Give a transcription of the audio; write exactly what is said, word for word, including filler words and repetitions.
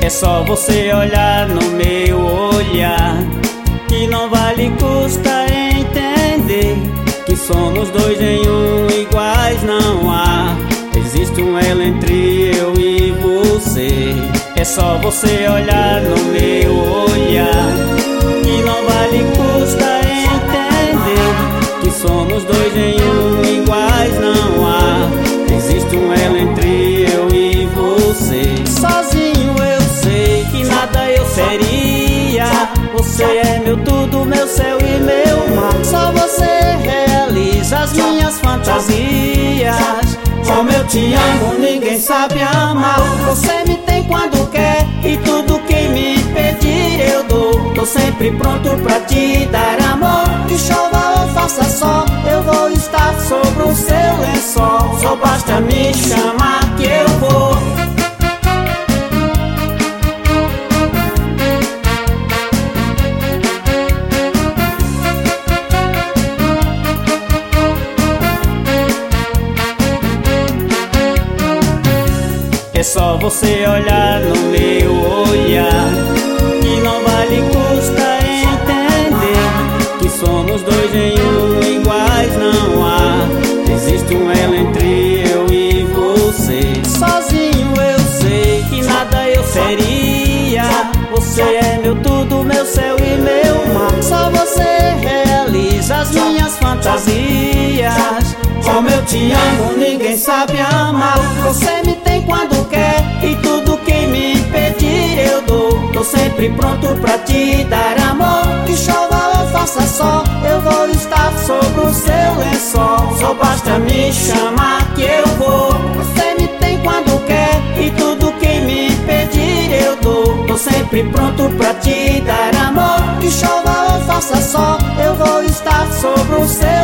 É só você olhar no meu olhar, que não vale custa entender que somos dois em um, iguais não há. Existe um elo entre eu e você. É só você olhar no meu olhar, que não vale custa entender que somos dois em um, iguais não há. Existe um elo entre eu e você. Sozinho eu sei que nada eu seria. Você é meu tudo, meu céu e meu mar. Só você realiza as minhas fantasias. Como eu te amo, ninguém sabe amar. Você me tem quando quer e tudo que me pedir eu dou. Tô sempre pronto pra te dar amor. Que chova ou faça sol, eu vou estar sobre o seu lençol. Só basta me chamar que eu vou. É só você olhar no meu olhar, que não vale custa entender que somos dois em um, iguais não há. Existe um elo entre eu e você. Sozinho eu sei que nada eu seria. Você é meu tudo, meu céu e meu mar. Só você realiza as minhas fantasias. Como eu te amo, ninguém sabe amar. Você me tem quando quer e tudo que me pedir eu dou. Tô sempre pronto pra te dar amor. Que chova ou faça sol, eu vou estar sobre o seu lençol. Só basta me chamar que eu vou. Você me tem quando quer e tudo que me pedir eu dou. Tô sempre pronto pra te dar amor. Que chova ou faça sol, eu vou estar sobre o seu